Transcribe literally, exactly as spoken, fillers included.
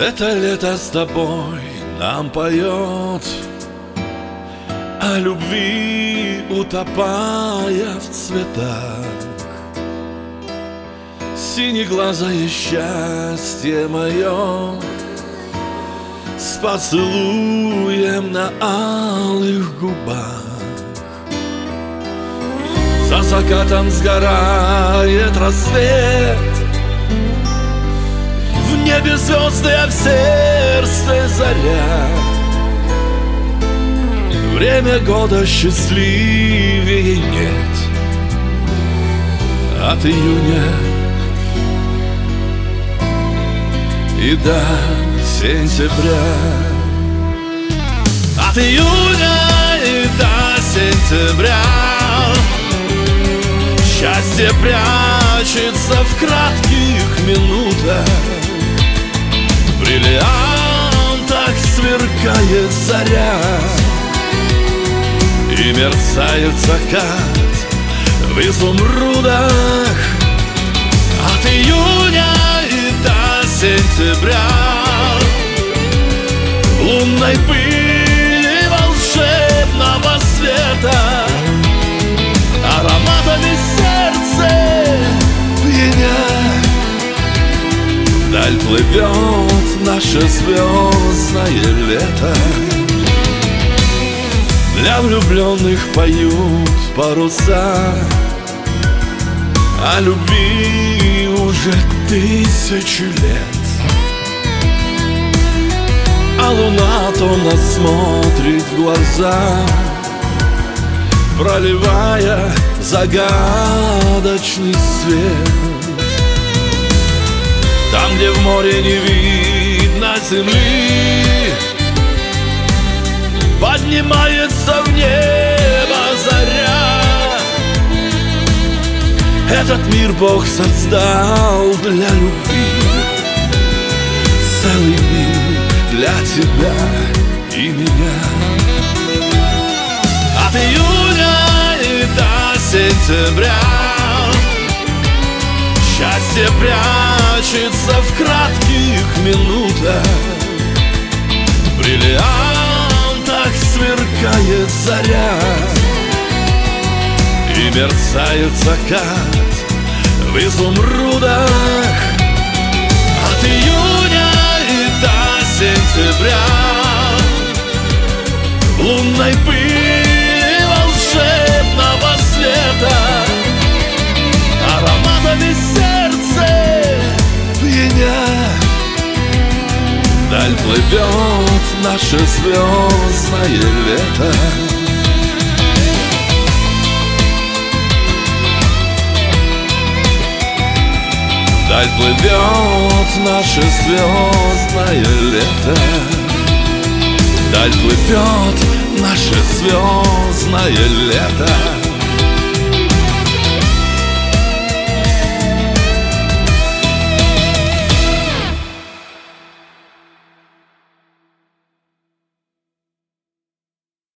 Это лето с тобой нам поет о любви, утопая в цветах. Синеглазое счастье мое с поцелуем на алых губах. За закатом сгорает рассвет, в небе звезды, а в сердце заря. Время года счастливее нет от июня и до сентября. От июня и до сентября счастье прячется в кратких минутах. В бриллиантах сверкает заря и мерцает закат в изумрудах. От июня и до сентября в лунной пыли волшебного света ароматами сердце пьяня. Вдаль плывет наше звездное лето. Для влюбленных поют паруса о любви уже тысячи лет. А луна томно смотрит в глаза, проливая загадочный свет. Там, где в море не видно земли, поднимается в небо заря. Этот мир Бог создал для любви, целый мир для тебя и меня. От июня и до сентября счастье прячется в кратких минутах. В бриллиантах сверкает заря и мерцает закат в изумрудах. От июня и до сентября в лунной пыли волшебного света ароматами сердце пьяня. Вдаль плывет наше звездное лето. Вдаль плывет наше звездное лето. Вдаль плывет наше звездное лето.